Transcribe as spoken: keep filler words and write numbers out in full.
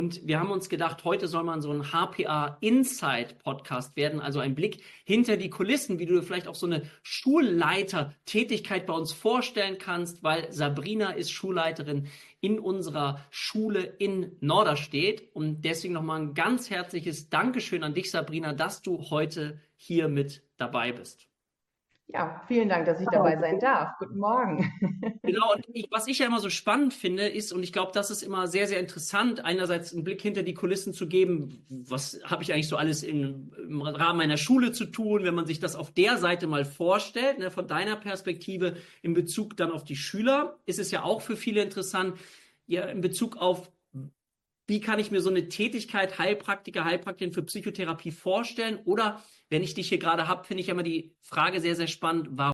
Und wir haben uns gedacht, heute soll man so ein H P A Insight Podcast werden, also ein Blick hinter die Kulissen, wie du dir vielleicht auch so eine Schulleitertätigkeit bei uns vorstellen kannst, weil Sabrina ist Schulleiterin in unserer Schule in Norderstedt. Und deswegen nochmal ein ganz herzliches Dankeschön an dich, Sabrina, dass du heute hier mit dabei bist. Ja, vielen Dank, dass ich dabei sein darf. Guten Morgen. Genau, und ich, was ich ja immer so spannend finde, ist, und ich glaube, das ist immer sehr, sehr interessant, einerseits einen Blick hinter die Kulissen zu geben, was habe ich eigentlich so alles in, im Rahmen meiner Schule zu tun, wenn man sich das auf der Seite mal vorstellt, ne, von deiner Perspektive in Bezug dann auf die Schüler, ist es ja auch für viele interessant, ja, in Bezug auf, wie kann ich mir so eine Tätigkeit Heilpraktiker, Heilpraktikerin für Psychotherapie vorstellen? Oder wenn ich dich hier gerade habe, finde ich immer die Frage sehr, sehr spannend, warum